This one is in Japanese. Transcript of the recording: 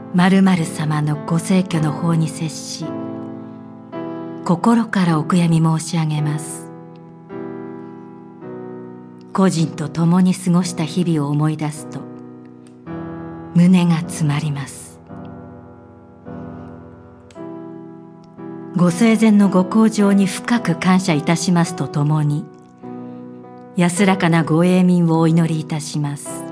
〇〇様のご逝去の報に接し、心からお悔やみ申し上げます。故人と共に過ごした日々を思い出すと胸が詰まります。ご生前のご厚情に深く感謝いたしますとともに、安らかなご永眠をお祈りいたします。